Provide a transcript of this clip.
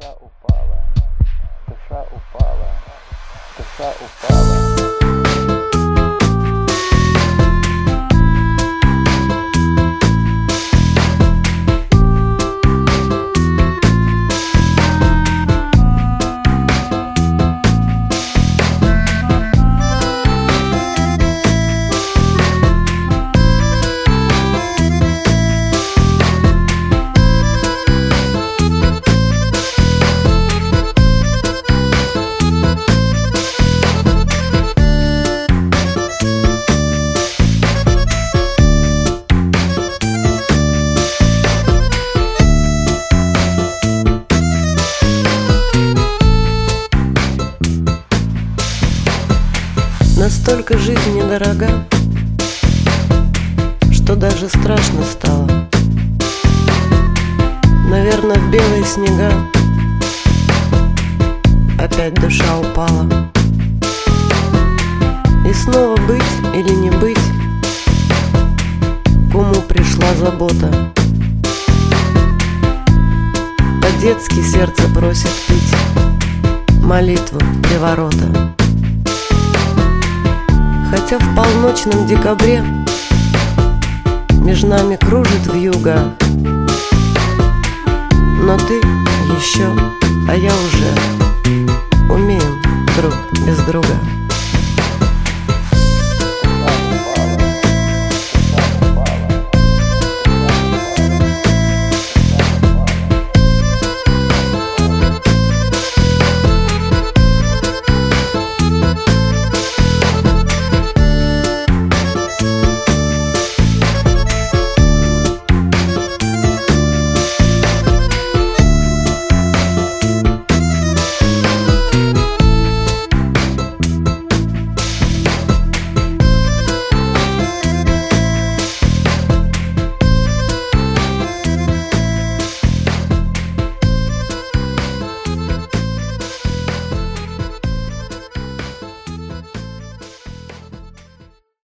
душа упала, душа упала, душа упала. Настолько жизнь недорога, что даже страшно стало. Наверное, в белые снега опять душа упала. И снова быть или не быть, к уму пришла забота. По-детски сердце просит пить молитву приворота. Хотя в полночном декабре между нами кружит вьюга, но ты еще, а я уже умеем друг без друга.